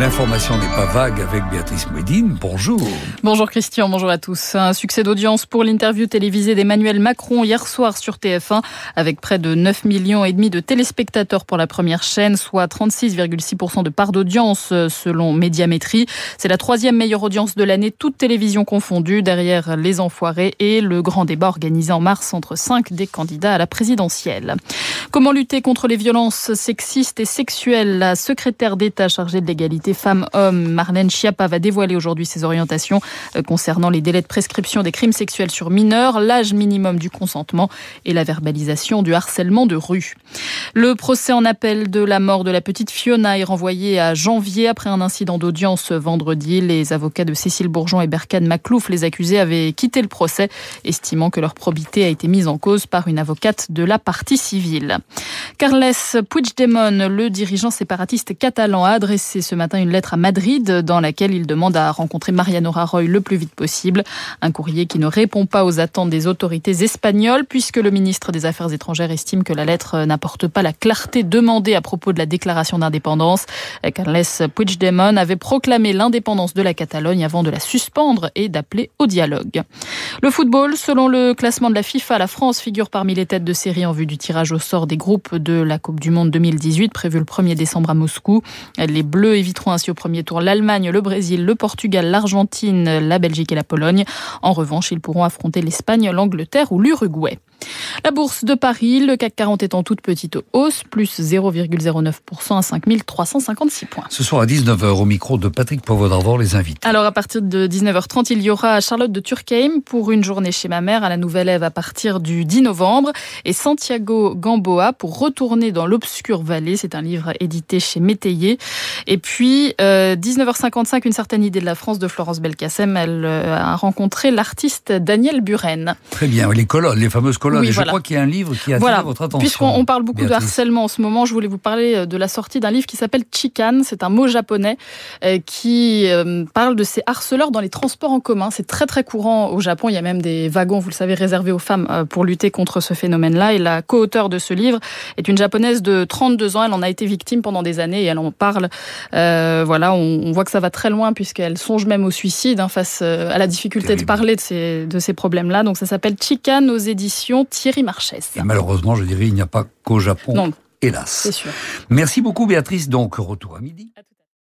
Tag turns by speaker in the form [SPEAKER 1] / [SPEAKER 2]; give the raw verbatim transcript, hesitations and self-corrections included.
[SPEAKER 1] L'information n'est pas vague avec Béatrice Mouedine. Bonjour.
[SPEAKER 2] Bonjour Christian, bonjour à tous. Un succès d'audience pour l'interview télévisée d'Emmanuel Macron hier soir sur T F un avec près de neuf millions et demi de téléspectateurs pour la première chaîne, soit trente-six virgule six pour cent de part d'audience selon Médiamétrie. C'est la troisième meilleure audience de l'année, toute télévision confondue, derrière Les Enfoirés et le grand débat organisé en mars entre cinq des candidats à la présidentielle. Comment lutter contre les violences sexistes et sexuelles? La secrétaire d'État chargée de l'égalité femmes-hommes, Marlène Schiappa, va dévoiler aujourd'hui ses orientations concernant les délais de prescription des crimes sexuels sur mineurs, l'âge minimum du consentement et la verbalisation du harcèlement de rue. Le procès en appel de la mort de la petite Fiona est renvoyé à janvier après un incident d'audience vendredi. Les avocats de Cécile Bourgeon et Berkane Maclouf, les accusés, avaient quitté le procès, estimant que leur probité a été mise en cause par une avocate de la partie civile. Carles Puigdemont, le dirigeant séparatiste catalan, a adressé ce matin une lettre à Madrid dans laquelle il demande à rencontrer Mariano Rajoy le plus vite possible. Un courrier qui ne répond pas aux attentes des autorités espagnoles puisque le ministre des Affaires étrangères estime que la lettre n'apporte pas la clarté demandée à propos de la déclaration d'indépendance. Carles Puigdemont avait proclamé l'indépendance de la Catalogne avant de la suspendre et d'appeler au dialogue. Le football, selon le classement de la FIFA, la France figure parmi les têtes de série en vue du tirage au sort des groupes de la Coupe du Monde deux mille dix-huit, prévu le premier décembre à Moscou. Les Bleus éviteront ainsi au premier tour l'Allemagne, le Brésil, le Portugal, l'Argentine, la Belgique et la Pologne. En revanche, ils pourront affronter l'Espagne, l'Angleterre ou l'Uruguay. La bourse de Paris, le C A C quarante est en toute petite hausse, plus zéro virgule zéro neuf pour cent à cinq mille trois cent cinquante-six points.
[SPEAKER 1] Ce soir à dix-neuf heures, au micro de Patrick Poivre-d'Arvor, les invités.
[SPEAKER 2] Alors à partir de dix-neuf heures trente, il y aura Charlotte de Turckheim pour une journée chez ma mère à la Nouvelle-Ève à partir du dix novembre et Santiago Gamboa pour retourner dans l'obscure vallée. C'est un livre édité chez Métayer. Et puis euh, dix-neuf heures cinquante-cinq, une certaine idée de la France de Florence Belkacem. Elle euh, a rencontré l'artiste Daniel Buren.
[SPEAKER 1] Très bien, les colonnes, les fameuses colonnes.
[SPEAKER 2] Oui,
[SPEAKER 1] et je
[SPEAKER 2] voilà.
[SPEAKER 1] crois qu'il y a un livre qui attire
[SPEAKER 2] voilà.
[SPEAKER 1] votre attention.
[SPEAKER 2] Puisqu'on parle beaucoup
[SPEAKER 1] Béatrice.
[SPEAKER 2] de harcèlement en ce moment, je voulais vous parler de la sortie d'un livre qui s'appelle Chicane. C'est un mot japonais euh, qui euh, parle de ces harceleurs dans les transports en commun. C'est très très courant au Japon. Il y a même des wagons, vous le savez, réservés aux femmes euh, pour lutter contre ce phénomène-là. Et la co-auteure de ce livre est une japonaise de trente-deux ans. Elle en a été victime pendant des années et elle en parle. Euh, voilà, on, on voit que ça va très loin puisqu'elle songe même au suicide hein, face euh, à la difficulté Terrible. de parler de ces, de ces problèmes-là. Donc ça s'appelle Chicane aux éditions Thierry Marchès.
[SPEAKER 1] Et malheureusement, je dirais, il n'y a pas qu'au Japon,
[SPEAKER 2] non.
[SPEAKER 1] hélas.
[SPEAKER 2] C'est sûr.
[SPEAKER 1] Merci beaucoup Béatrice, donc retour à midi. À